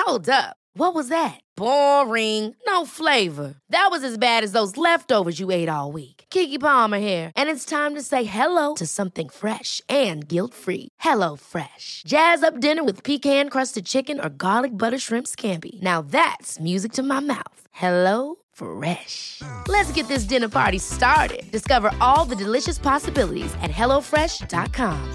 Hold up. What was that? Boring. No flavor. That was as bad as those leftovers you ate all week. Keke Palmer here, and it's time to say hello to something fresh and guilt-free. Hello Fresh. Jazz up dinner with pecan-crusted chicken or garlic butter shrimp scampi. Now that's music to my mouth. Hello Fresh. Let's get this dinner party started. Discover all the delicious possibilities at hellofresh.com.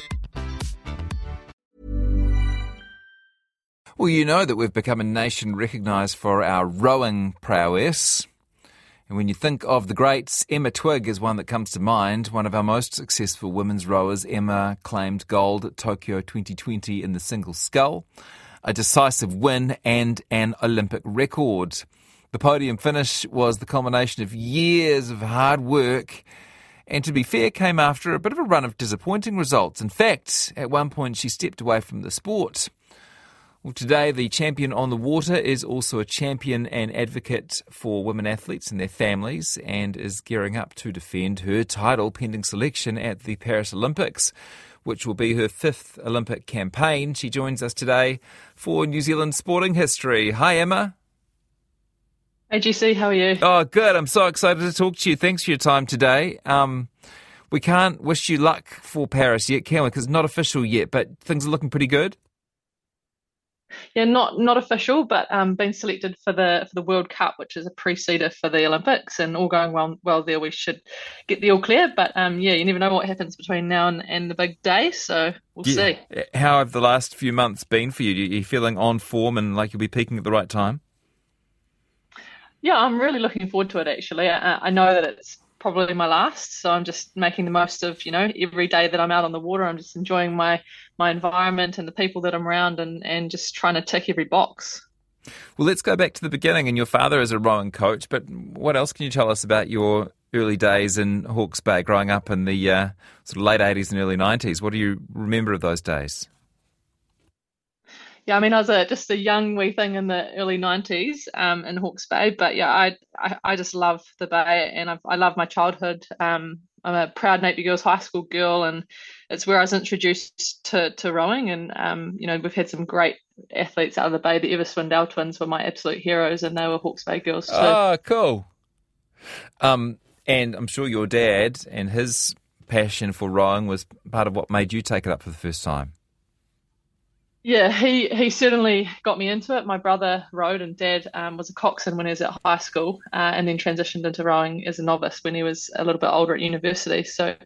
Well, you know that we've become a nation recognised for our rowing prowess. And when you think of the greats, Emma Twigg is one that comes to mind. One of our most successful women's rowers, Emma claimed gold at Tokyo 2020 in the single scull, a decisive win and an Olympic record. The podium finish was the culmination of years of hard work and, to be fair, came after a bit of a run of disappointing results. In fact, at one point she stepped away from the sport. Well, today, the champion on the water is also a champion and advocate for women athletes and their families and is gearing up to defend her title pending selection at the Paris Olympics, which will be her fifth Olympic campaign. She joins us today for New Zealand Sporting History. Hi, Emma. Hey, GC, how are you? Oh, good. I'm so excited to talk to you. Thanks for your time today. We can't wish you luck for Paris yet, can we? Because it's not official yet, but things are looking pretty good. Yeah, not official, but been selected for the World Cup, which is a pre-seeder for the Olympics, and all going well there, we should get the all clear. But you never know what happens between now and the big day, so we'll see. How have the last few months been for you? Are you feeling on form and like you'll be peaking at the right time? Yeah, I'm really looking forward to it, actually. I know that it's probably my last, so I'm just making the most of, every day that I'm out on the water. I'm just enjoying my environment and the people that I'm around and just trying to tick every box. Well, let's go back to the beginning. And your father is a rowing coach, but what else can you tell us about your early days in Hawke's Bay, growing up in the sort of late 80s and early 90s? What do you remember of those days? Yeah, I mean, I was just a young wee thing in the early 90s in Hawke's Bay, but yeah, I just love the Bay and I love my childhood. I'm a proud Napier Girls High School girl, and it's where I was introduced to rowing, and we've had some great athletes out of the Bay. The Ever Swindell twins were my absolute heroes, and they were Hawke's Bay girls too. Oh, cool. And I'm sure your dad and his passion for rowing was part of what made you take it up for the first time. Yeah, he certainly got me into it. My brother rowed, and Dad was a coxswain when he was at high school, and then transitioned into rowing as a novice when he was a little bit older at university. So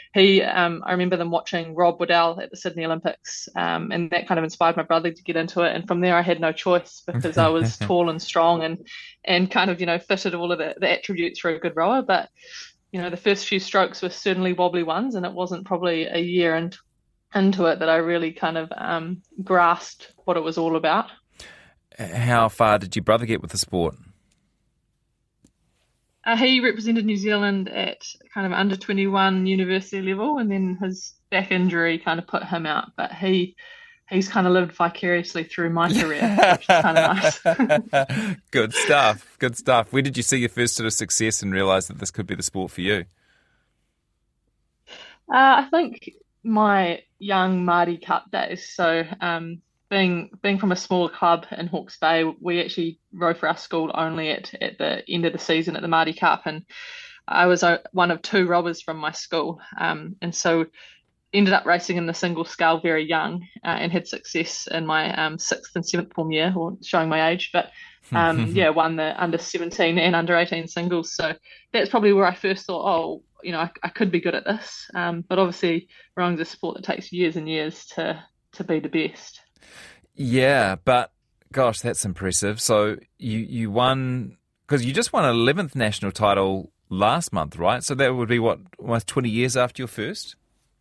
I remember them watching Rob Waddell at the Sydney Olympics, and that kind of inspired my brother to get into it. And from there, I had no choice because I was tall and strong and kind of, fitted all of the attributes for a good rower. But, the first few strokes were certainly wobbly ones, and it wasn't probably a year into it that I really kind of grasped what it was all about. How far did your brother get with the sport? He represented New Zealand at kind of under 21 university level, and then his back injury kind of put him out. But he's kind of lived vicariously through my career, which is kind of nice. Good stuff. Good stuff. Where did you see your first sort of success and realise that this could be the sport for you? I think my young Māori Cup days. So being from a smaller club in Hawke's Bay, we actually rowed for our school only at the end of the season at the Māori Cup, and I was one of two rowers from my school, and so ended up racing in the single scull very young, and had success in my sixth and seventh form year, or showing my age, but won the under 17 and under 18 singles. So that's probably where I first thought, I could be good at this. But obviously rowing's a sport that takes years and years to be the best. Yeah, but gosh, that's impressive. So you won, because you just won an 11th national title last month, right? So that would be almost 20 years after your first?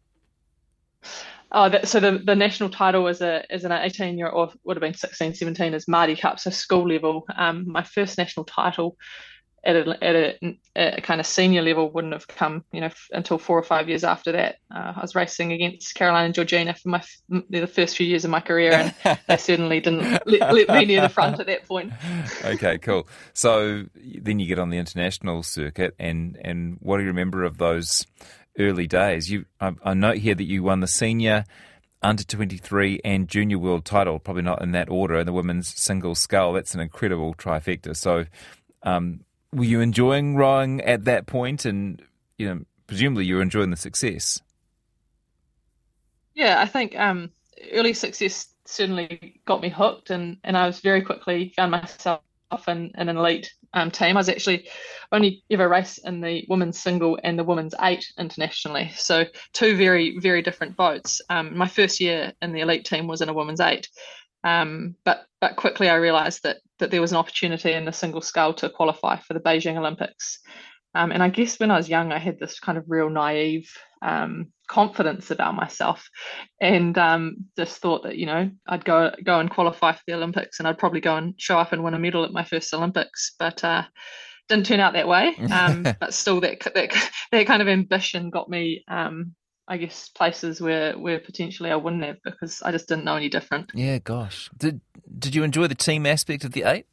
So the national title was an 18-year, or would have been 16, 17 as Māori Cup, so school level. My first national title at a kind of senior level wouldn't have come, until 4 or 5 years after that. I was racing against Caroline and Georgina for the first few years of my career, and they certainly didn't let me near the front at that point. Okay, cool. So then you get on the international circuit, and what do you remember of those early days? I note here that you won the senior under-23 and junior world title, probably not in that order, and the women's single scull. That's an incredible trifecta. So were you enjoying rowing at that point? And, presumably you were enjoying the success. Yeah, I think early success certainly got me hooked, and I was very quickly found myself in an elite team. I was actually only ever raced in the women's single and the women's 8 internationally, so two very, very different boats. My first year in the elite team was in a women's 8, but quickly I realised that there was an opportunity in the single scull to qualify for the Beijing Olympics. And I guess when I was young, I had this kind of real naive confidence about myself, and just thought that I'd go and qualify for the Olympics, and I'd probably go and show up and win a medal at my first Olympics. But didn't turn out that way. But still, that kind of ambition got me, I guess, places where potentially I wouldn't have, because I just didn't know any different. Yeah, gosh. Did you enjoy the team aspect of the 8?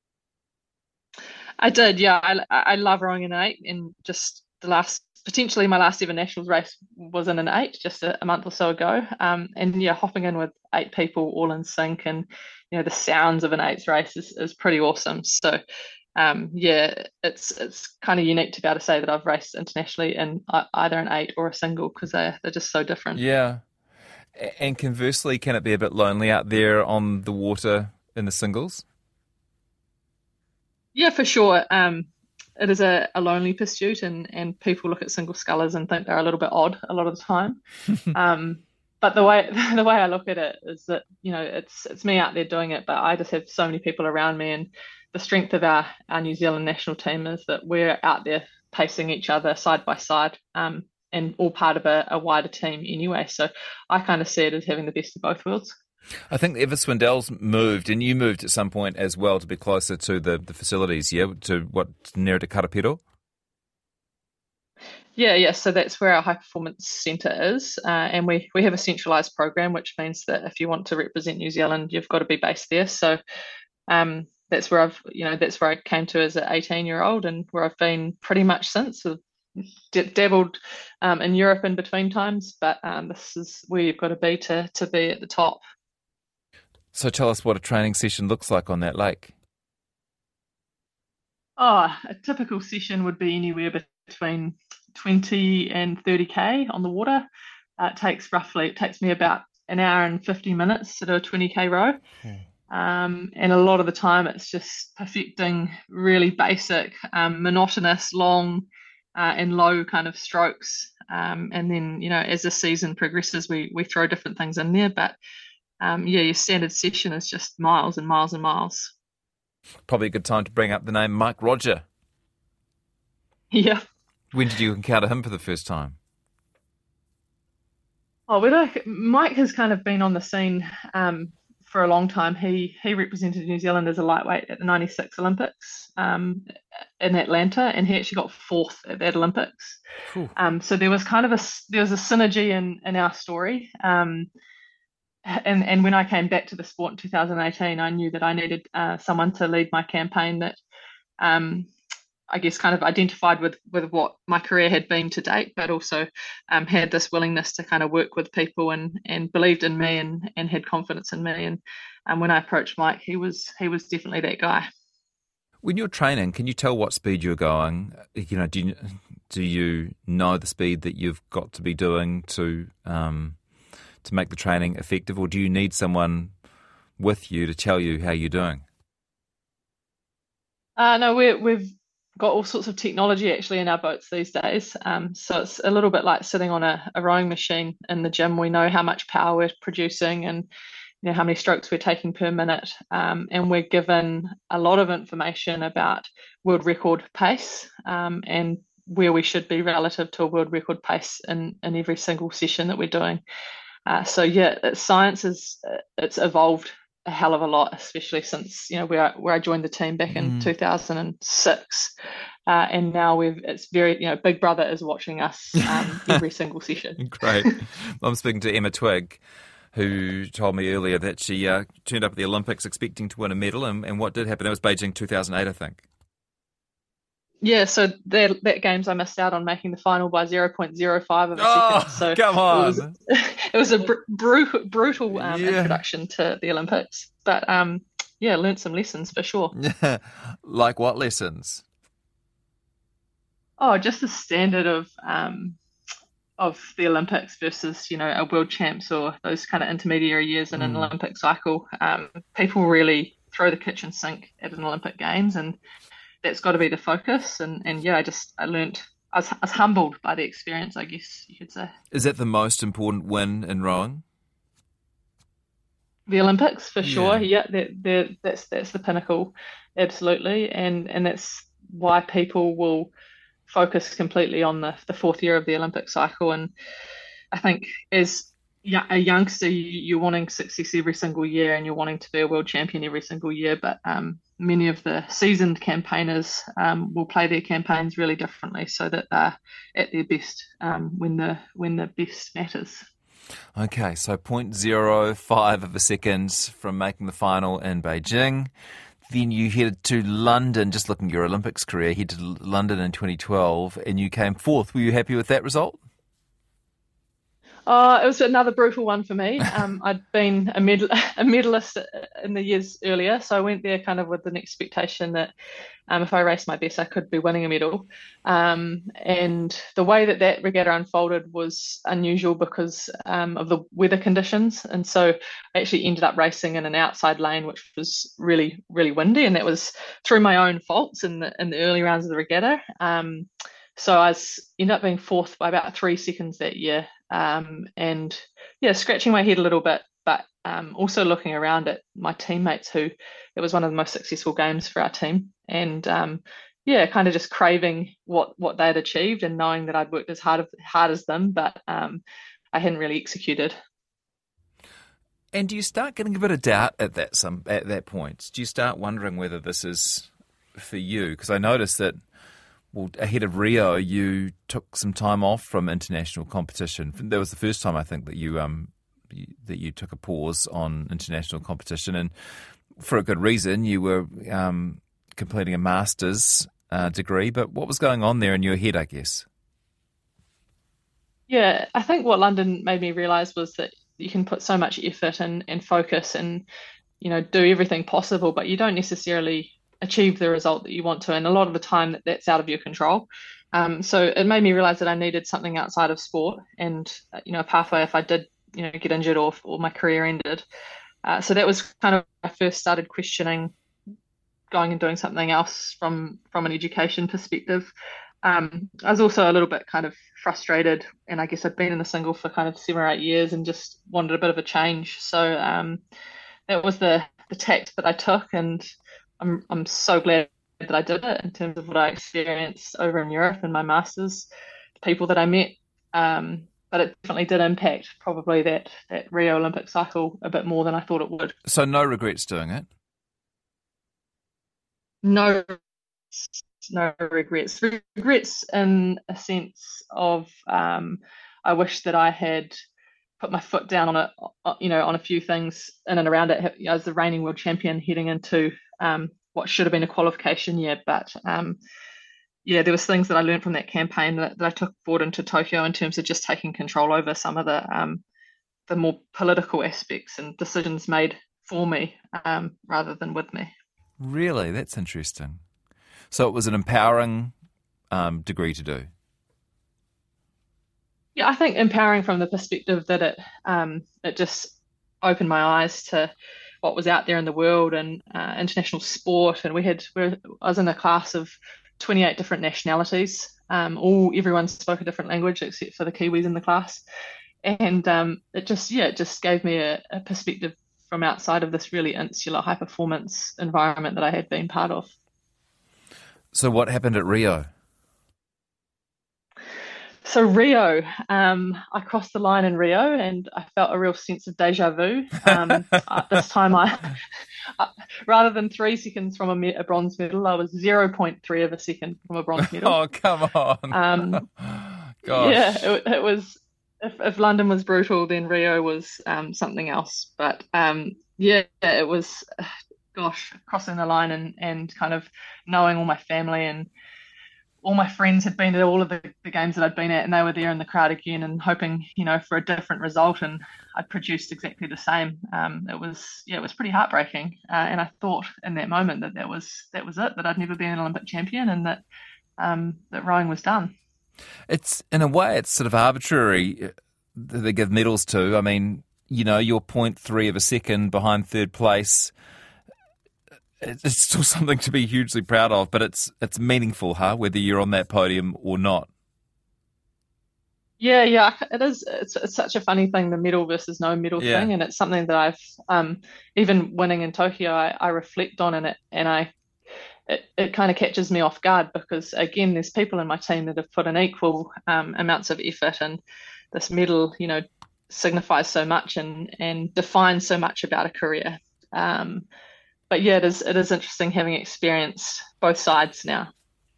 I did, yeah. I love rowing in an 8, and just potentially my last ever nationals race was in an 8 just a month or so ago. And yeah, hopping in with 8 people all in sync, and the sounds of an 8's race is pretty awesome. So yeah, it's kind of unique to be able to say that I've raced internationally in either an 8 or a single, because they're just so different. Yeah. And conversely, can it be a bit lonely out there on the water in the singles? Yeah, for sure. It is a lonely pursuit, and people look at single scullers and think they're a little bit odd a lot of the time. But the way I look at it is that it's me out there doing it, but I just have so many people around me, and the strength of our New Zealand national team is that we're out there pacing each other side by side, and all part of a wider team anyway. So I kind of see it as having the best of both worlds. I think Eva Swindell's moved, and you moved at some point as well to be closer to the facilities, yeah? Nearer to Karapiro? Yeah. So that's where our high performance centre is, and we have a centralised program, which means that if you want to represent New Zealand, you've got to be based there. So that's where I came to as an 18-year-old, and where I've been pretty much since. Dabbled in Europe in between times, but this is where you've got to be at the top. So tell us what a training session looks like on that lake. Oh, a typical session would be anywhere between 20 and 30k on the water. It takes me about an hour and 50 minutes to do a 20k row. And a lot of the time it's just perfecting really basic, monotonous, long and low kind of strokes. And then, as the season progresses, we throw different things in there. But your standard session is just miles and miles and miles. Probably a good time to bring up the name Mike Rodger. Yeah. When did you encounter him for the first time? Mike has kind of been on the scene for a long time. He represented New Zealand as a lightweight at the '96 Olympics in Atlanta, and he actually got 4th at that Olympics. So there was a synergy in our story. And when I came back to the sport in 2018, I knew that I needed someone to lead my campaign that I guess kind of identified with what my career had been to date, but also had this willingness to kind of work with people and believed in me and had confidence in me. And when I approached Mike, he was definitely that guy. When you're training, can you tell what speed you're going? Do you know the speed that you've got to be doing to make the training effective, or do you need someone with you to tell you how you're doing? No, we've got all sorts of technology actually in our boats these days. So it's a little bit like sitting on a rowing machine in the gym. We know how much power we're producing and how many strokes we're taking per minute. And we're given a lot of information about world record pace and where we should be relative to a world record pace in every single session that we're doing. So yeah, science it's evolved a hell of a lot, especially since where I joined the team back in 2006, and now it's very Big Brother is watching us every single session. Great. I'm speaking to Emma Twigg, who told me earlier that she turned up at the Olympics expecting to win a medal, and what did happen? That was Beijing 2008, I think. Yeah, so that games I missed out on making the final by 0.05 of a second. So come on! it was a brutal introduction to the Olympics, but yeah, learned some lessons for sure. Like what lessons? Oh, just the standard of the Olympics versus, a world champs or those kind of intermediary years in an Olympic cycle. People really throw the kitchen sink at an Olympic Games, and that's got to be the focus. And yeah, I learned, I was humbled by the experience, I guess you could say. Is that the most important win in rowing? The Olympics, for sure. Yeah, that's the pinnacle, absolutely. And that's why people will focus completely on the fourth year of the Olympic cycle. And I think as a youngster, you're wanting success every single year and you're wanting to be a world champion every single year. But many of the seasoned campaigners will play their campaigns really differently so that they're at their best when the best matters. Okay, so 0.05 of a second from making the final in Beijing. Then you headed to London, just looking at your Olympics career, headed to London in 2012 and you came fourth. Were you happy with that result? It was another brutal one for me. I'd been a medalist in the years earlier, so I went there kind of with an expectation that if I raced my best, I could be winning a medal. And the way that regatta unfolded was unusual because of the weather conditions. And so I actually ended up racing in an outside lane, which was really, really windy, and that was through my own faults in the early rounds of the regatta. So I ended up being fourth by about 3 seconds that year. And yeah, scratching my head a little bit, but also looking around at my teammates it was one of the most successful games for our team. And yeah, kind of just craving what they had achieved and knowing that I'd worked as hard as them, but I hadn't really executed. And do you start getting a bit of doubt at that point? Do you start wondering whether this is for you? Because I noticed that, well, ahead of Rio, you took some time off from international competition. That was the first time, I think, that you took a pause on international competition, and for a good reason. You were completing a master's degree, but what was going on there in your head, I guess? Yeah, I think what London made me realise was that you can put so much effort and focus and, do everything possible, but you don't necessarily achieve the result that you want to, and a lot of the time that's out of your control. So it made me realize that I needed something outside of sport and a pathway if I did get injured or my career ended. So that was kind of when I first started questioning going and doing something else from an education perspective. I was also a little bit kind of frustrated, and I guess I'd been in the single for kind of 7 or 8 years and just wanted a bit of a change. So that was the tact that I took, and I'm so glad that I did it in terms of what I experienced over in Europe in my masters, the people that I met. But it definitely did impact probably that Rio Olympic cycle a bit more than I thought it would. So no regrets doing it? No regrets. Regrets in a sense of I wish that I had put my foot down on a few things in and around it. I was the reigning world champion heading into what should have been a qualification year, but yeah, there was things that I learned from that campaign that I took forward into Tokyo in terms of just taking control over some of the more political aspects and decisions made for me rather than with me. Really? That's interesting. So it was an empowering degree to do. Yeah, I think empowering from the perspective that it just opened my eyes to what was out there in the world and international sport. And I was in a class of 28 different nationalities. Everyone spoke a different language except for the Kiwis in the class. And it just gave me a perspective from outside of this really insular high performance environment that I had been part of. So what happened at Rio? So Rio, I crossed the line in Rio and I felt a real sense of deja vu. This time rather than 3 seconds from a bronze medal, I was 0.3 of a second from a bronze medal. Oh, come on. Gosh. Yeah, it was, if London was brutal, then Rio was something else. But yeah, it was, crossing the line and kind of knowing all my family and all my friends had been to all of the games that I'd been at, and they were there in the crowd again and hoping, for a different result, and I'd produced exactly the same. It was pretty heartbreaking, and I thought in that moment that was it, that I'd never been an Olympic champion, and that rowing was done. It's, in a way, it's sort of arbitrary that they give medals to. I mean, you're 0.3 of a second behind third place. It's still something to be hugely proud of, but it's meaningful, whether you're on that podium or not. Yeah, it is. It's such a funny thing, the medal versus no medal thing, and it's something that I've even winning in Tokyo, I reflect on, and it kind of catches me off guard because again, there's people in my team that have put in equal amounts of effort, and this medal, signifies so much and defines so much about a career. But yeah, it is interesting having experienced both sides now.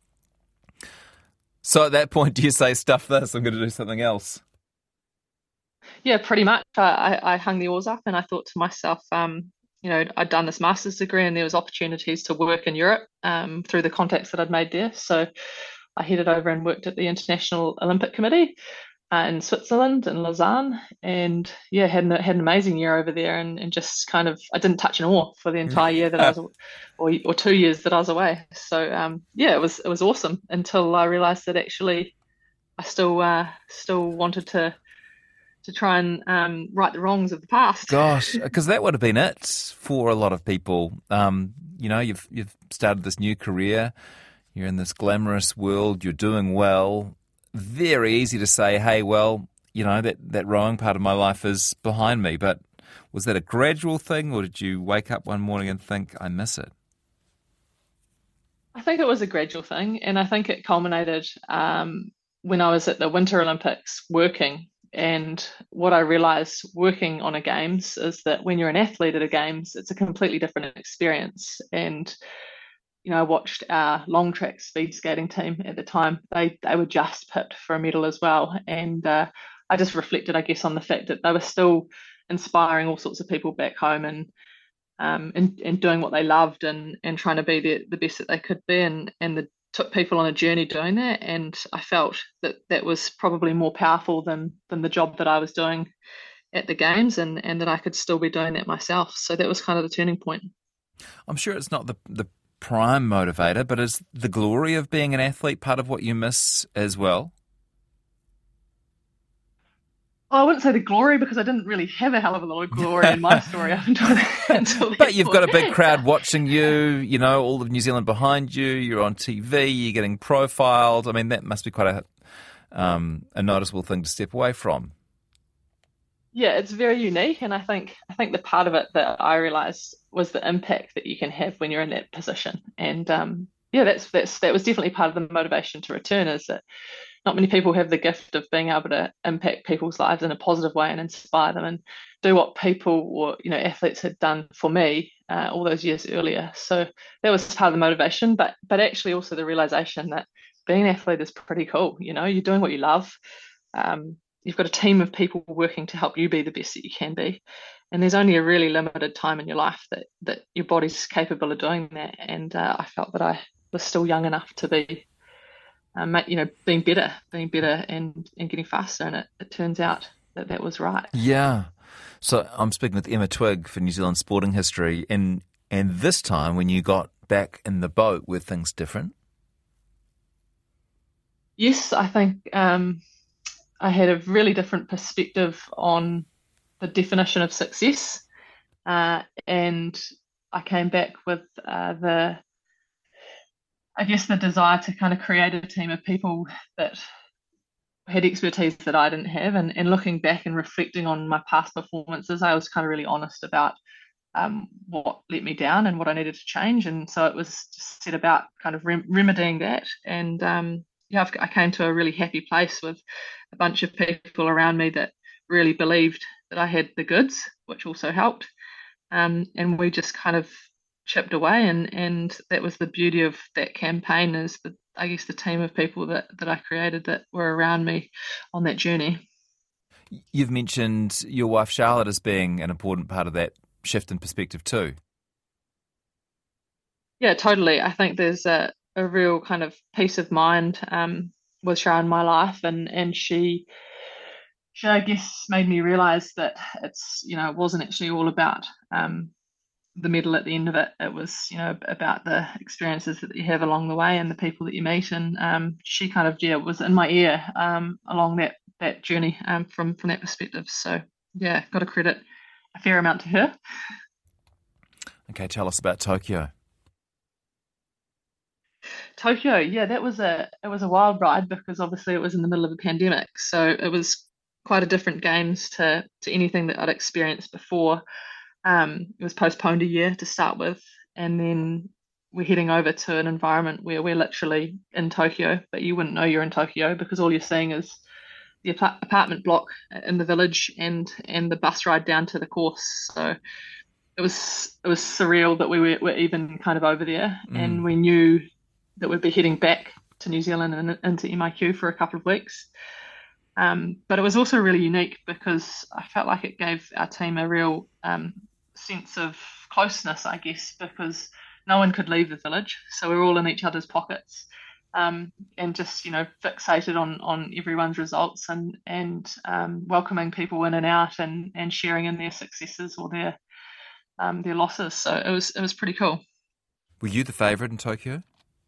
So at that point, do you say, stuff this, I'm going to do something else? Yeah, pretty much. I hung the oars up and I thought to myself, I'd done this master's degree and there was opportunities to work in Europe through the contacts that I'd made there. So I headed over and worked at the International Olympic Committee in Switzerland, in Lausanne, and yeah, had an amazing year over there, and just kind of, I didn't touch an oar for the entire year that I was, or 2 years that I was away. So it was awesome until I realised that actually I still wanted to try and right the wrongs of the past. Gosh, because that would have been it for a lot of people. You've started this new career, you're in this glamorous world, you're doing well. Very easy to say, hey, well, that rowing part of my life is behind me. But was that a gradual thing, or did you wake up one morning and think, I miss it? I think it was a gradual thing, and I think it culminated when I was at the Winter Olympics working. And what I realized working on a games is that when you're an athlete at a games, it's a completely different experience. And I watched our long track speed skating team at the time. They were just pipped for a medal as well. And I just reflected, I guess, on the fact that they were still inspiring all sorts of people back home and doing what they loved and trying to be the best that they could be. And took people on a journey doing that. And I felt that was probably more powerful than the job that I was doing at the games, and that I could still be doing that myself. So that was kind of the turning point. I'm sure it's not the prime motivator, but is the glory of being an athlete part of what you miss as well? I wouldn't say the glory, because I didn't really have a hell of a lot of glory in my story up until But you've got a big crowd watching you, all of New Zealand behind you, you're on TV, you're getting profiled. I mean, that must be quite a noticeable thing to step away from. Yeah, it's very unique, and I think the part of it that I realised was the impact that you can have when you're in that position. And that was definitely part of the motivation to return, is that not many people have the gift of being able to impact people's lives in a positive way and inspire them and do what people or athletes had done for me all those years earlier. So that was part of the motivation, but actually also the realisation that being an athlete is pretty cool. You're doing what you love. You've got a team of people working to help you be the best that you can be. And there's only a really limited time in your life that your body's capable of doing that. And I felt that I was still young enough to be, being better and getting faster. And it turns out that was right. Yeah. So I'm speaking with Emma Twigg for New Zealand Sporting History. And this time when you got back in the boat, were things different? Yes, I think I had a really different perspective on the definition of success, and I came back with the desire to kind of create a team of people that had expertise that I didn't have, and looking back and reflecting on my past performances, I was kind of really honest about what let me down and what I needed to change, and so it was just set about kind of remedying that. And I came to a really happy place with a bunch of people around me that really believed that I had the goods, which also helped. And we just kind of chipped away, and that was the beauty of that campaign, is the team of people that I created that were around me on that journey. You've mentioned your wife Charlotte as being an important part of that shift in perspective too. Yeah, totally. I think there's a real kind of peace of mind was shown in my life, and she I guess made me realize that it wasn't actually all about the medal at the end of it. It was about the experiences that you have along the way and the people that you meet. And she kind of was in my ear along that journey from that perspective. So yeah, got to credit a fair amount to her. Okay, tell us about Tokyo. Tokyo, yeah, it was a wild ride because obviously it was in the middle of a pandemic, so it was quite a different games to anything that I'd experienced before. It was postponed a year to start with, and then we're heading over to an environment where we're literally in Tokyo, but you wouldn't know you're in Tokyo because all you're seeing is the apartment block in the village and the bus ride down to the course. So it was surreal that we were even kind of over there, and we knew that we'd be heading back to New Zealand and into MIQ for a couple of weeks. But it was also really unique because I felt like it gave our team a real sense of closeness, I guess, because no one could leave the village. So we were all in each other's pockets and just, fixated on everyone's results and welcoming people in and out and sharing in their successes or their losses. So it was pretty cool. Were you the favourite in Tokyo?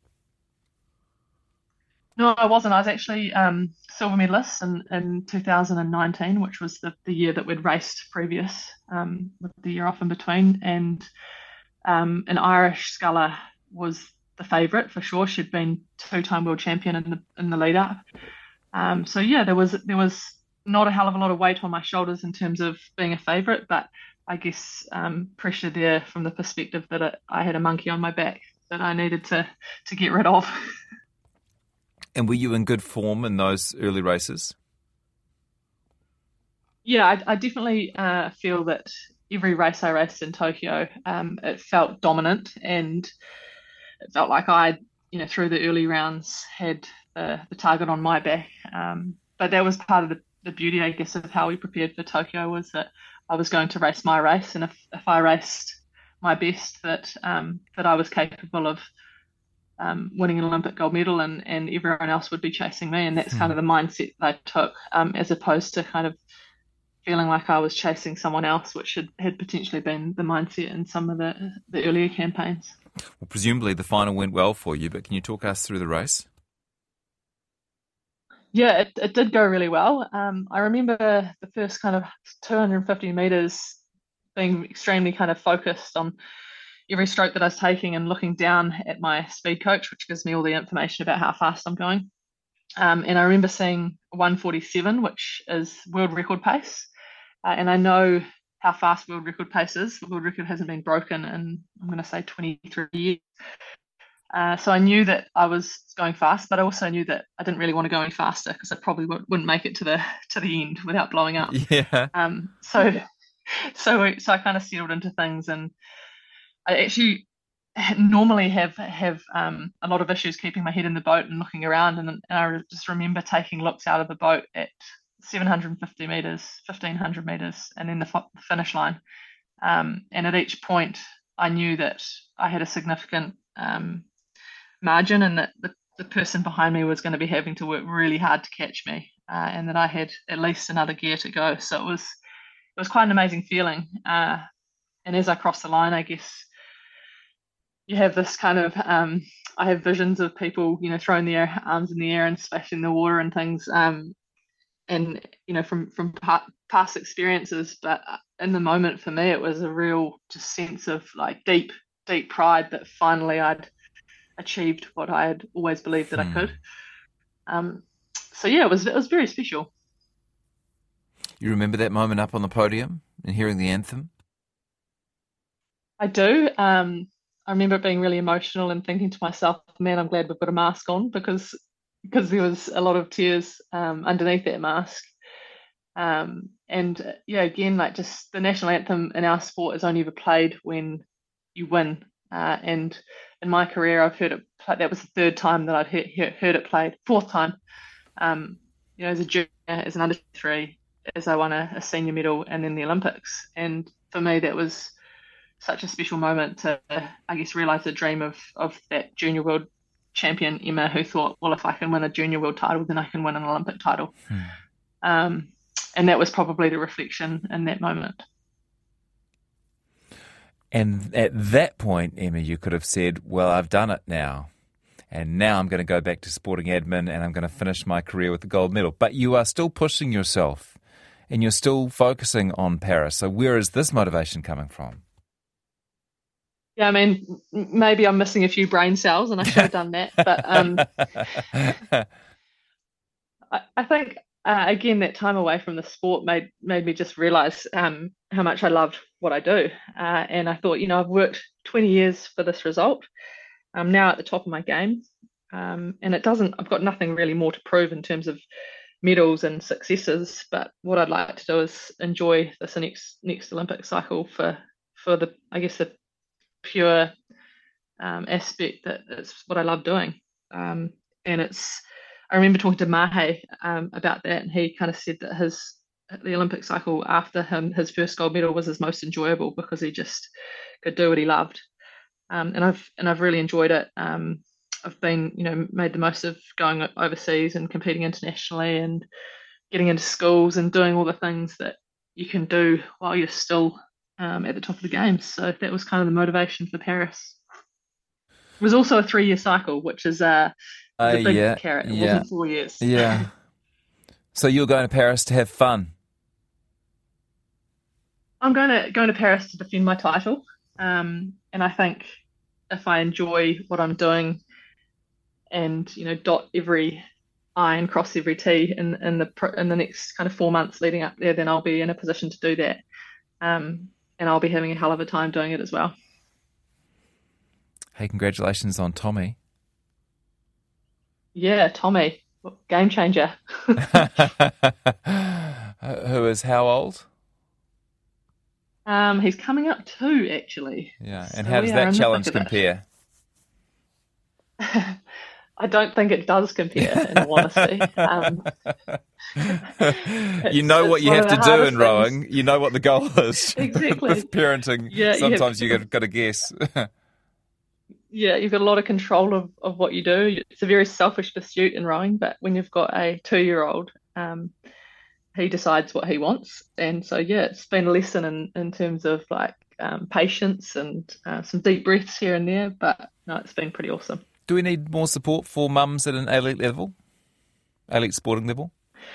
No, I wasn't. I was actually silver medalist in 2019, which was the year that we'd raced previous, with the year off in between. And an Irish sculler was the favourite for sure. She'd been two-time world champion in the lead up. So yeah, there was not a hell of a lot of weight on my shoulders in terms of being a favourite, but I guess pressure there from the perspective that I had a monkey on my back that I needed to get rid of. And were you in good form in those early races? Yeah, I definitely feel that every race I raced in Tokyo, it felt dominant, and it felt like I, through the early rounds, had the target on my back. But that was part of the beauty, I guess, of how we prepared for Tokyo, was that I was going to race my race, and if I raced my best, that I was capable of winning an Olympic gold medal, and everyone else would be chasing me. And that's kind of the mindset that I took, as opposed to kind of feeling like I was chasing someone else, which had potentially been the mindset in some of the earlier campaigns. Well, presumably the final went well for you, but can you talk us through the race? Yeah, it did go really well. I remember the first kind of 250 meters being extremely kind of focused on every stroke that I was taking and looking down at my speed coach, which gives me all the information about how fast I'm going. And I remember seeing 1:47, which is world record pace. And I know how fast world record pace is. The world record hasn't been broken in, I'm going to say, 23 years. So I knew that I was going fast, but I also knew that I didn't really want to go any faster because I probably wouldn't make it to the end without blowing up. Yeah. So I kind of settled into things, and I actually normally have a lot of issues keeping my head in the boat and looking around, and I just remember taking looks out of the boat at 750 meters, 1500 meters, and then the finish line. And at each point, I knew that I had a significant margin, and that the person behind me was going to be having to work really hard to catch me, and that I had at least another gear to go. So it was quite an amazing feeling. And as I crossed the line, I guess you have this kind of I have visions of people, throwing their arms in the air and splashing the water and things, and from past experiences. But in the moment, for me, it was a real just sense of like deep pride that finally I'd achieved what I had always believed that I could. So yeah, it was very special. You remember that moment up on the podium and hearing the anthem? I do. I remember it being really emotional and thinking to myself, man, I'm glad we've got a mask on, because there was a lot of tears underneath that mask. And yeah, again, like just the national anthem in our sport is only ever played when you win. And in my career, I've heard it play. That was the third time that I'd heard it played. Fourth time, as a junior, as an under 3, as I won a senior medal, and then the Olympics. And for me, that was such a special moment to, I guess, realise the dream of that junior world champion, Emma, who thought, well, if I can win a junior world title, then I can win an Olympic title. And that was probably the reflection in that moment. And at that point, Emma, you could have said, well, I've done it now. And now I'm going to go back to sporting admin and I'm going to finish my career with the gold medal. But you are still pushing yourself and you're still focusing on Paris. So where is this motivation coming from? Yeah, I mean, maybe I'm missing a few brain cells and I should have done that. But I think, again, that time away from the sport made me just realise how much I loved what I do. And I thought, I've worked 20 years for this result. I'm now at the top of my game. And I've got nothing really more to prove in terms of medals and successes. But what I'd like to do is enjoy this next Olympic cycle for the, I guess, the pure aspect that it's what I love doing. And I remember talking to Mahe about that, and he kind of said that the Olympic cycle after his first gold medal was his most enjoyable because he just could do what he loved. And I've really enjoyed it. I've been, made the most of going overseas and competing internationally and getting into schools and doing all the things that you can do while you're still at the top of the games. So that was kind of the motivation for Paris. It was also a 3-year cycle, which is a big carrot. It wasn't 4 years. Yeah. So you're going to Paris to have fun? I'm going to Paris to defend my title. And I think if I enjoy what I'm doing and, dot every I and cross every T in the next kind of 4 months leading up there, then I'll be in a position to do that. And I'll be having a hell of a time doing it as well. Hey, congratulations on Tommy. Yeah, Tommy, game changer. Who is how old? He's coming up 2, actually. Yeah, and how does that challenge compare? I don't think it does compare, in all honesty. You know what you have to do in rowing. You know what the goal is. Exactly. With parenting, sometimes you've got to guess. Yeah, you've got a lot of control of what you do. It's a very selfish pursuit in rowing, but when you've got a 2-year-old, he decides what he wants. And so, it's been a lesson in terms of patience and some deep breaths here and there. But no, it's been pretty awesome. Do we need more support for mums at an elite sporting level?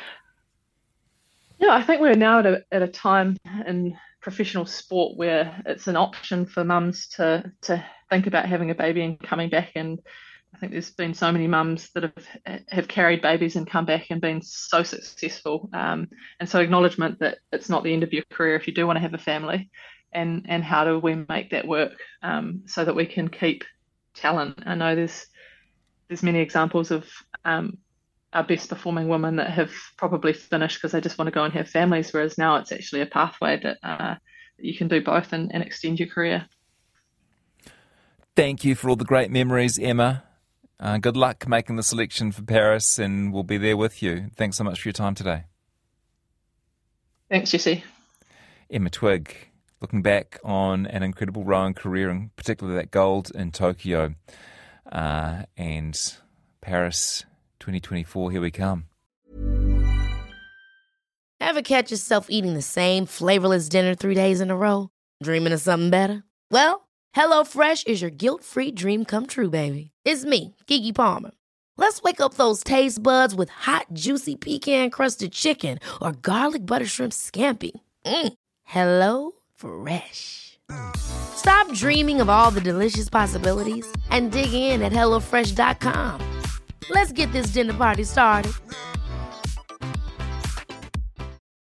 Yeah, I think we're now at a time in professional sport where it's an option for mums to think about having a baby and coming back. And I think there's been so many mums that have carried babies and come back and been so successful. And so acknowledgement that it's not the end of your career if you do want to have a family, and how do we make that work so that we can keep talent. I know there's many examples of our best performing women that have probably finished because they just want to go and have families, whereas now it's actually a pathway that you can do both and extend your career. Thank you for all the great memories, Emma. Good luck making the selection for Paris, and we'll be there with you. Thanks so much for your time today. Thanks, Jesse. Emma Twigg, looking back on an incredible rowing career, and particularly that gold in Tokyo. And Paris 2024, here we come. Ever catch yourself eating the same flavorless dinner 3 days in a row? Dreaming of something better? Well, HelloFresh is your guilt-free dream come true, baby. It's me, Keke Palmer. Let's wake up those taste buds with hot, juicy pecan-crusted chicken or garlic butter shrimp scampi. Hello Fresh. Stop dreaming of all the delicious possibilities and dig in at HelloFresh.com. Let's get this dinner party started.